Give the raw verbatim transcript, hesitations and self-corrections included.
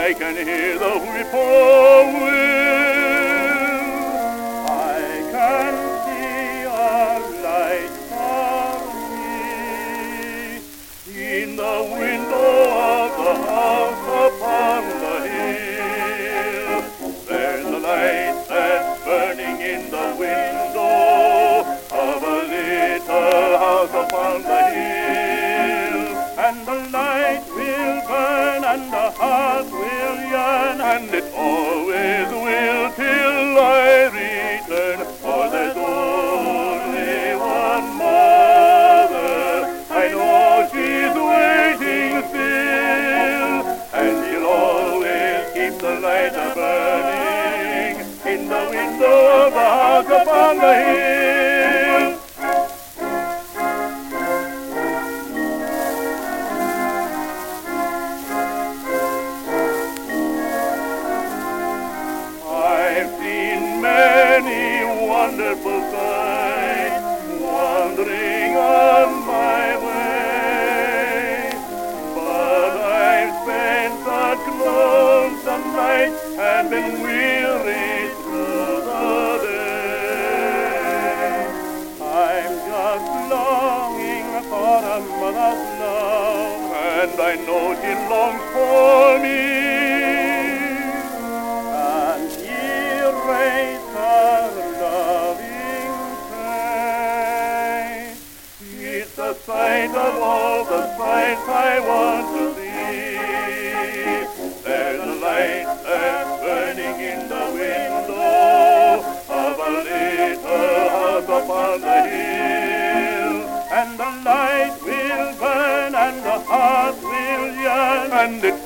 I can hear the whippoorwill. I can see a light for me in the window of the house upon the hill. There's a light that's burning in the window of a little house upon the hill. And the light will burn and the heart will yearn, and it always will till I return. For there's only one mother, I know she's waiting still, and she'll always keep the light burning in the window of the house upon the hill. I've seen many wonderful sights wandering on my way, but I've spent such lonesome nights and been weary through the day. I'm just longing for a mother's love, and I know she longs for me. And raise her loving face. It's the sight of all the sights I want to see. There's a light that's burning in the window of a little house upon the hill, and the light will burn and the heart will yearn, and it